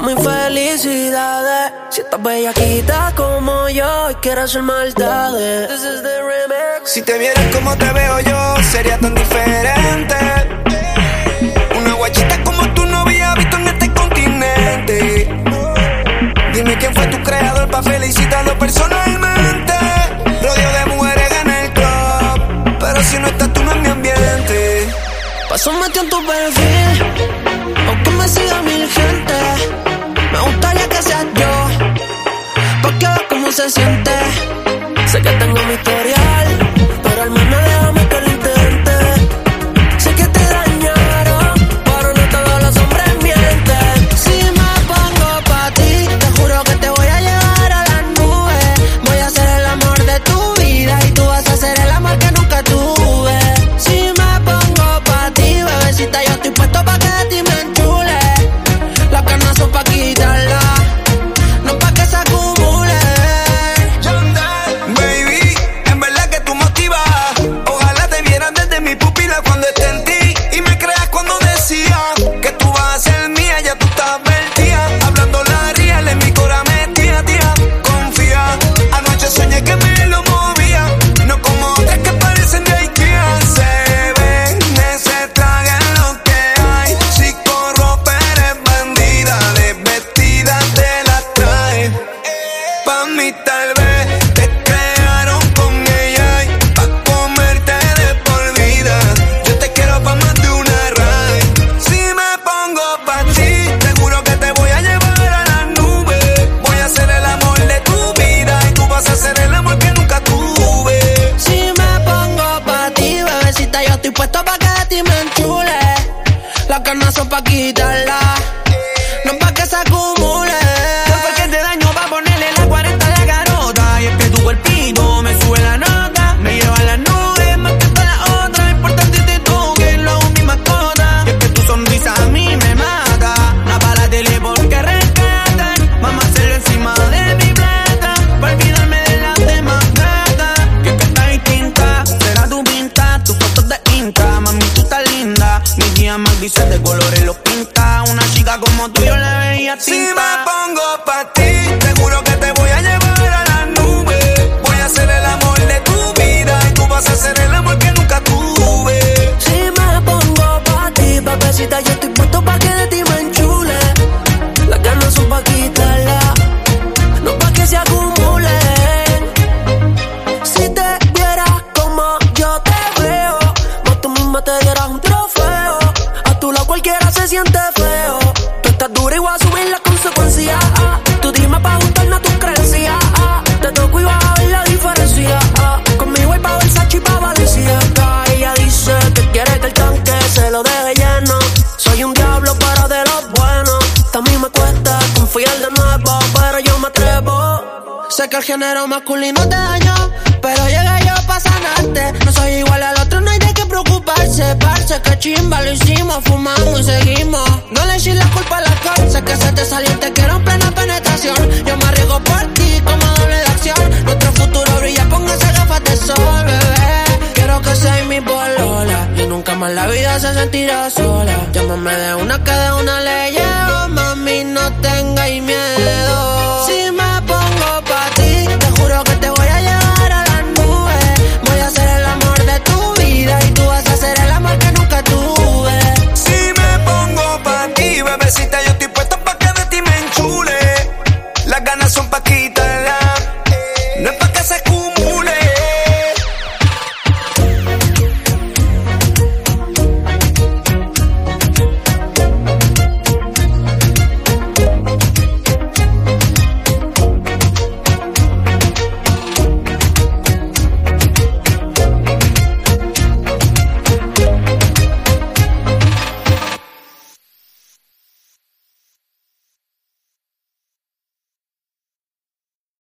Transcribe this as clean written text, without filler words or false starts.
mami, felicidades. Si estás bellaquita como yo y quieres hacer maldades. This is the remix. Si te vieras como te veo yo, sería tan diferente. Una guachita como tú no había visto en este continente. Dime quién fue tu creador pa' felicitarlo personalmente. Rodeo de mujeres en el club, pero si no estás tú no es mi ambiente. Paso metido en tu perfil, aunque me siga mil gente. Me gustaría que seas yo, pa' que veas cómo se siente. Sé que tengo mi historial, pero al menos déjame que lo intente. Sé que te dañaron, pero no todos los hombres mienten. Si me pongo pa' ti, te juro que te voy a llevar a las nubes. Voy a ser el amor de tu vida y tú vas a ser el amor que nunca tuve. Si me pongo pa' ti, bebecita, yo estoy puesto pa' que de ti me enchule. Las canas son pa' quitarla, no pa' que se acumule. Baby, en verdad que tú motivas. Ojalá te vieran desde mi pupila cuando esté en ti. Y me creas cuando decía que tú vas a ser mía, ya tú estás advertida. Hablando la real, en mi cora metía, tía. Confía, anoche soñé que me lo movía. No como otras que parecen de Ikea. Se ven, se tragan lo que hay. Si corrompe eres bandida, desvestida te la trae. Pa' mí tal vez te crearon con ella y pa' comerte de por vida. Yo te quiero pa' más de una ride. Si me pongo pa' ti, te juro que te voy a llevar a las nubes. Voy a ser el amor de tu vida y tú vas a ser el amor que nunca tuve. Si me pongo pa' ti, bebecita, yo estoy puesto pa' que de ti me enchule. Las canas son pa' quitarla, no pa' que se acumule. No fue que te daño pa' ponerle la 40 de garota. Y es que tu cuerpito me sube la nota, me lleva a las nubes más que todas las otras. Importante tú que lo hago mi mascota. Y es que tu sonrisa a mí me mata. No para la tele porque rescata. Vamos a hacerlo encima de mi plata, pa' olvidarme de las demás gatas. Y es que está distinta, será tu pinta, tus fotos de Insta. Mami, tú estás linda, mis días más grises de colores los pinta. Una chica como tú yo le veía tinta. Si me pongo pa' ti, te juro que te voy a llevar a las nubes. Voy a ser el amor de tu vida y tú vas a ser el amor que nunca tuve. Si me pongo pa' ti, bebecita, yo estoy puesto pa' que de ti me enchule. Las ganas son pa' quitarla, no pa' que se acumulen. Si te vieras como yo te veo, más tú misma te dieras un trofeo. A tu lado cualquiera se siente feo. Tú estás dura y voy a asumir las consecuencias. Tú dime pa' juntarnos a tus creencias. Te toco y vas a ver la diferencia. Conmigo hay pa' Versace y pa' Balenciaga. Ella dice que quiere que el tanque se lo deje lleno. Soy un diablo pero de los buenos. También me cuesta confiar de nuevo, pero yo me atrevo. Sé que el género masculino te dañó, pero llegué yo pa' sanarte. No soy igual al otro, no hay de qué preocuparse. Parce, que chimba, lo hicimos, fumamos y seguimos. No le eches la culpa al alcohol, sé que se te salió y te quiero en plena penetración. Yo me arriesgo por ti como doble de acción. Nuestro futuro brilla, póngase gafas de sol, bebé. Quiero que seas mi polola y nunca más la vida se sentirá sola. Llámame de una que de una le llevo, mami, no tengáis miedo.